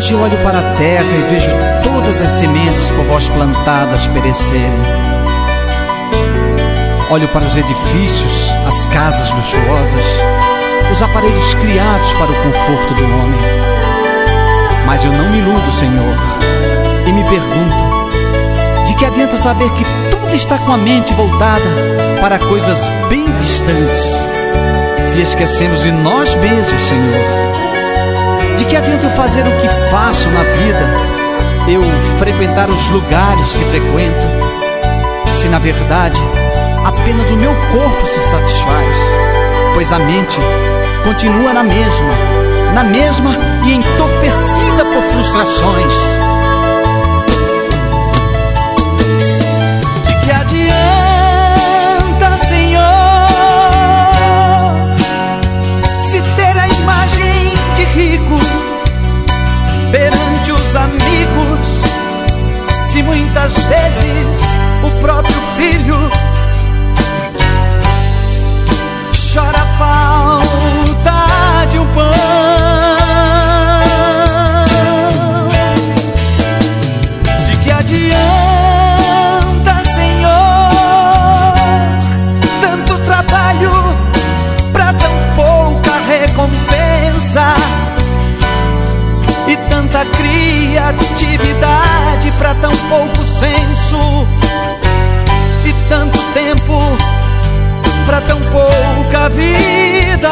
Hoje eu olho para a terra e vejo todas as sementes por vós plantadas perecerem. Olho para os edifícios, as casas luxuosas, os aparelhos criados para o conforto do homem. Mas eu não me iludo, Senhor, e me pergunto: de que adianta saber que tudo está com a mente voltada para coisas bem distantes, se esquecemos de nós mesmos, Senhor? De que adianta eu fazer o que faço na vida, eu frequentar os lugares que frequento, se na verdade apenas o meu corpo se satisfaz, pois a mente continua na mesma e entorpecida por frustrações? De que adianta, Senhor, se ter a imagem de rico perante os amigos, se muitas vezes o próprio filho chora a falta de um pão? De que adianta, Senhor, tanto trabalho pra tão pouca recompensa, e tanta criatividade pra tão pouco senso, e tanto tempo pra tão pouca vida?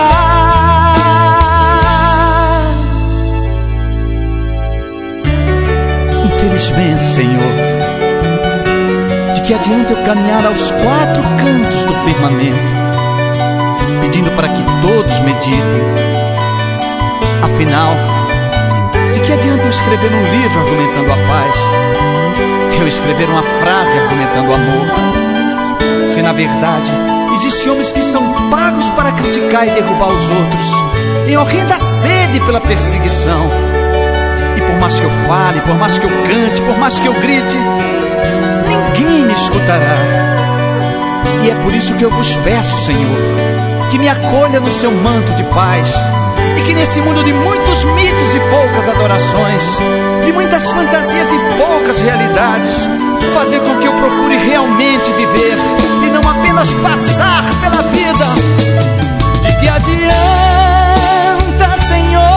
Infelizmente, Senhor, de que adianta eu caminhar aos quatro cantos do firmamento, pedindo para que todos meditem? Afinal, de que adianta eu escrever um livro argumentando a paz, eu escrever uma frase argumentando o amor, se na verdade existem homens que são pagos para criticar e derrubar os outros, em horrenda sede pela perseguição? E por mais que eu fale, por mais que eu cante, por mais que eu grite, ninguém me escutará. E é por isso que eu vos peço, Senhor, que me acolha no seu manto de paz, e que nesse mundo de muitos mitos e poucas adorações, de muitas fantasias e poucas realidades, fazer com que eu procure realmente viver e não apenas passar pela vida. De que adianta, Senhor,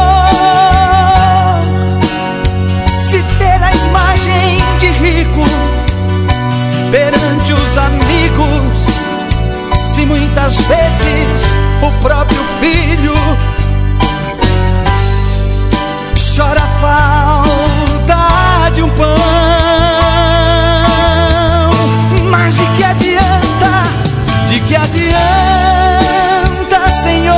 se ter a imagem de rico perante os amigos, se muitas vezes o próprio filho chora a falta de um pão? Mas de que adianta, Senhor,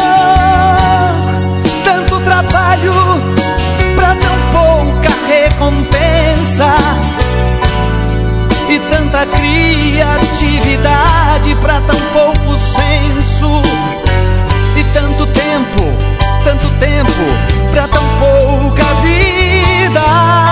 tanto trabalho pra tão pouca recompensa, e tanta criatividade pra tão pouco senso, e tanto tempo pra tão pouca vida?